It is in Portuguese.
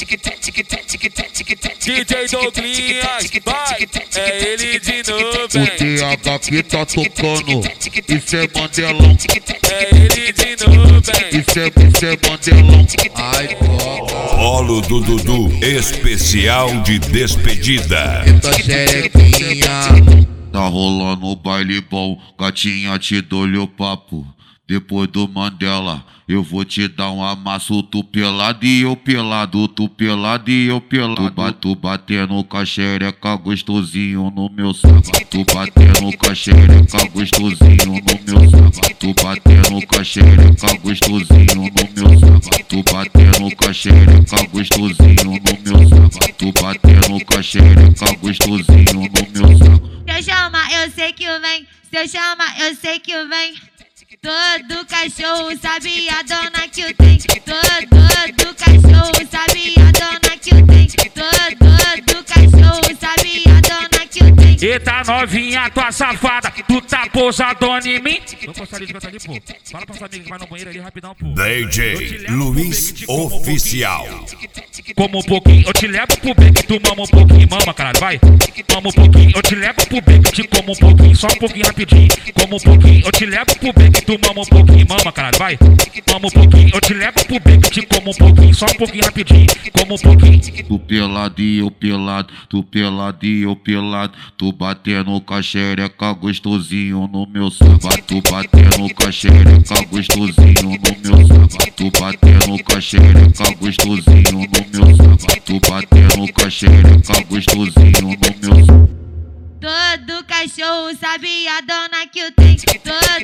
DJ Douglinhas, vai, é ele de novo, O TH que tá tocando, isso é Mandelão. é ele de novo, Isso é Mandelão. Ai, toca. Polo do Dudu, especial de despedida. Eita xerequinha. Tá rolando o baile bom, gatinha te dou-lhe o papo. Depois do Mandela, eu vou te dar um amasso. Tu pelado e eu pelado, tu pelado e eu pelado. Tu batendo com a xereca gostosinho no meu saco. Tu batendo com a xereca gostosinho no meu saco. Tu batendo com a xereca gostosinho no meu saco. Tu batendo com a xereca gostosinho no meu saco. Tu batendo com a xereca gostosinho no meu saco. Se eu chamar, eu sei que vem. Se eu chamar, eu sei que vem. Todo cachorro sabe a dona que eu tenho. Todo cachorro sabe a dona que eu tenho. Todo cachorro sabe a dona que eu tenho. Eita novinha, tua safada, tu tá pousadona em mim? Vamos passar ali, ali, pô. Fala pra sua amiga que vai no banheiro ali rapidão, pô. DJ Luiz Oficial. Como um pouquinho, eu te levo pro beco, tu mama um pouquinho, mama, caralho, vai. Mama um pouquinho, eu te levo pro beco, te como um pouquinho, só um pouquinho rapidinho. Como um pouquinho, eu te levo pro beco, tu mama um pouquinho, mama, caralho, vai. Mama um pouquinho, eu te levo pro beco, te como um pouquinho, só um pouquinho rapidinho. Como um pouquinho. Tu pelado e eu pelado, tu pelado e eu pelado. Tu batendo com a xereca gostosinho no meu saco. Tu batendo com a xereca gostosinho no meu saco. Tu batendo com a xereca gostosinho no meu saco. Tu batendo com a xereca gostosinho no meu saco. Todo cachorro sabe a dona que eu tenho.